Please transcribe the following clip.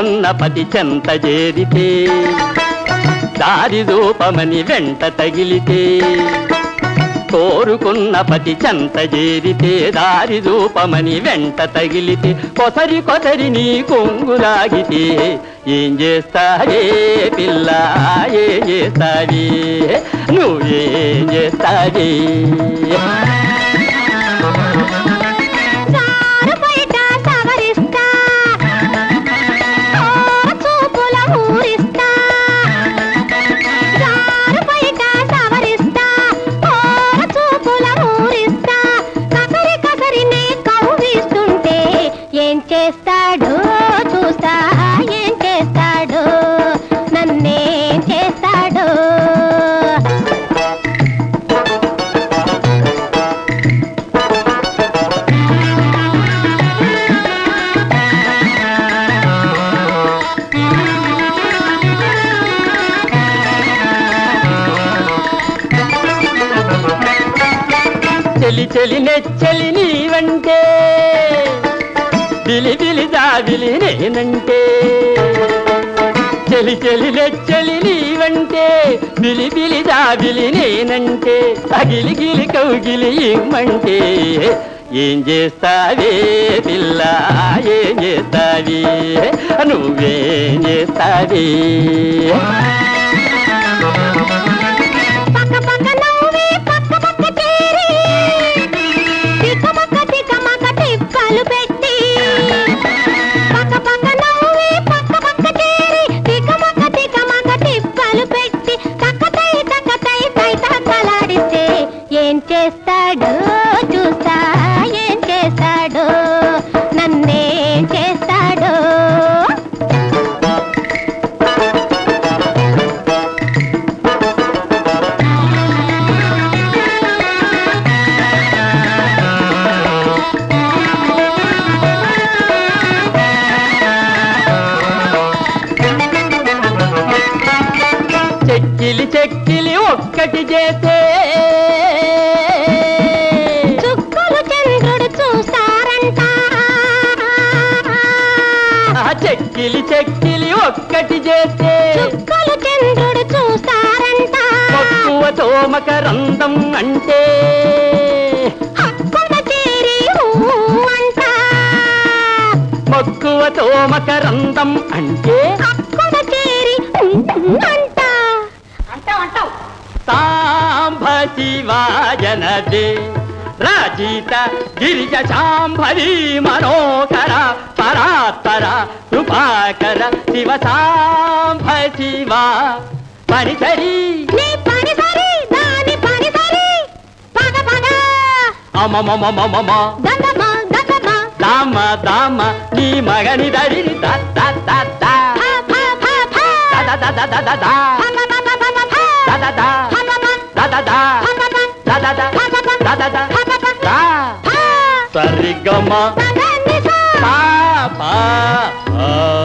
కోరుకున్న పతి చెంత చేరితే దారి రూపమని వెంట తగిలితే కోరుకున్న పతి చెంత చేరితే దారి రూపమని వెంట తగిలితే కొసరి కొసరి నీ కొంగులాగితే ఏం చేస్తావే పిల్ల ఏం చేస్తావే నువ్వేం చేస్తావే చేస్తాడు చూస్తా ఏం చేస్తాడు నన్నేం చేస్తాడు చెలి చెలి నెచ్చలి నీవంటే బిలి బిలి జాబిలి నేనంటే చెలి చెలి నెచ్చలి నీవంటే బిలి బిలి జాబిలి నేనంటే అగిలి గిలి కౌగిలి ఇమ్మంటే ఏం చేస్తావే పిల్ల ఏం చేస్తావే నువ్వేం చేస్తావే ఏం చేస్తాడు చూస్తా ఏం చేస్తాడు నన్నేం చేస్తాడు చెక్కిలి చెక్కిలి ఒక్కటి చేసే చుక్కలు చంద్రుడు చూస్తారంట చెక్కిలి చెక్కిలి ఒక్కటి చేసే చుక్కలు చంద్రుడు చూస్తారంట మక్కువతో మకరందం అంటే హక్కున చేరి అంట మక్కువతో మకరందం అంటే హక్కున చేరి అంట అంటావు సాంబ శివాజనదే రాజిత గిరిజ శాంభవి మనోకర పరాత్పర కృపాకర శివ సాంబ శివ పరిసరి దాని పరిసరి పగ పగ అమమమమమ దగమ దగమ దామ దామ నీ మగని దరిని దత్త దత్త దద దద దద సరిగమ